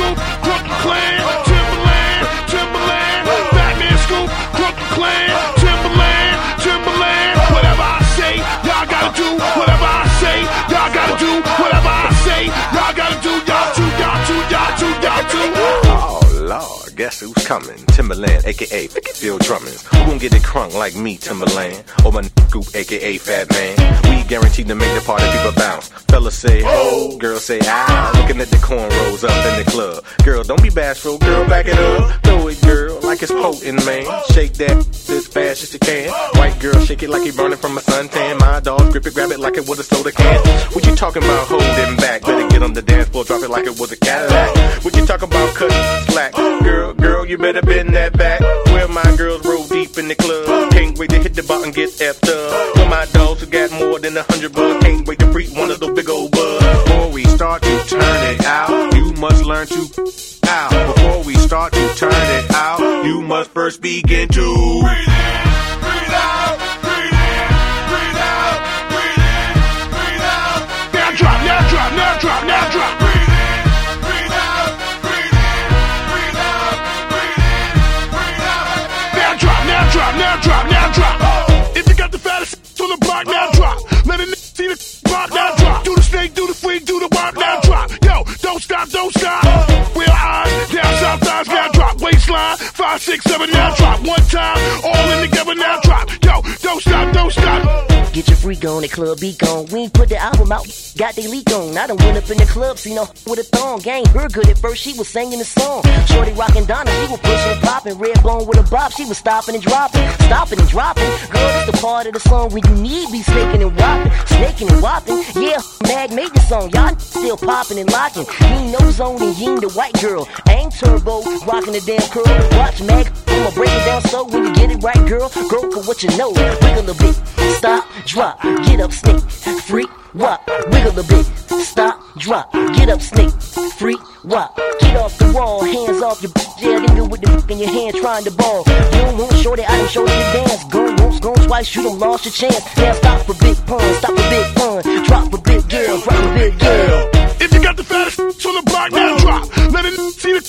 Scoop, Brooklyn Clan, Timberland, Timberland, Batman Scoop, Brooklyn Clan, Timberland, Timberland. Whatever I say, y'all gotta do. Whatever I say, y'all gotta do. Whatever I say, y'all gotta do. Y'all too, y'all too, y'all too, y'all too. Oh Lord, guess who's coming? Timberland, aka Phil Drummond. Who gon' get it crunk like me, Timberland? Or my Scoop, aka Fat Man? We guaranteed to make the party people bounce. Fellas say ho, girls say ah. Looking at the cornrows up in the club. Girl, don't be bashful, girl, back it up. Throw it, girl, like it's potent, man. Shake that as fast as you can. White girl, shake it like you burning from a suntan. My dog, grip it, grab it like it was a soda can. What you talking about holding back? Better get on the dance floor, drop it like it was a Cadillac. What you talking about cutting slack? Girl, you better bend that back. Where my girls roll deep in the club. Can't wait to hit the bar and get effed up. Where my dogs who got more than 100 bucks. Can't wait to freak one of those big old bugs. Before we start to turn it out, you must learn to out. Before we start to turn it out, you must first begin to breathe in, breathe out, breathe in, breathe out, breathe in, breathe out. Now drop, now drop, now drop, now drop. Breathe in, breathe out, breathe in, breathe out, breathe in, breathe out. Now drop, now drop, now drop, now drop. If you got the fattest on the block, now drop. Let a nigga see the block, now drop. Do the snake, do the freak, do the walk, now drop. Yo, don't stop, don't stop. Real eyes, down south thighs, now drop. Waistline, 5, 6, 7, now drop. One time, all in together, now drop. Yo, don't stop, don't stop. Get your freak on, the club beat on. We ain't put the album out, got they leak on. I done went up in the club, seen her with a thong. Gang her good at first, she was singing the song. Shorty rockin' Donna, she was pushing and popping. Red bone with a bop, she was stopping and dropping. Stopping and dropping. Girl, that's the part of the song when you need be snaking and whopping. Snaking and whopping. Yeah, Mag made the song. Y'all still popping and locking. He ain't no zone and you ain't the white girl. Ain't turbo, rocking the damn curl. Watch Mag, I'ma break it down so when you get it right, girl. Girl, for what you know. Wiggle a bit, stop, drop, get up, snake, freak, wop. Wiggle a bit, stop, drop, get up, snake, freak, wop. Get off the wall, hands off your yeah, nigga with the in your hand trying to ball. You don't want shorty, I done showed you the dance. Go once, go twice, you done lost your chance. Now stop for big pun, stop for big fun. Drop for big girl, drop for big girl. If you got the fattest on the block, now drop. Let it see the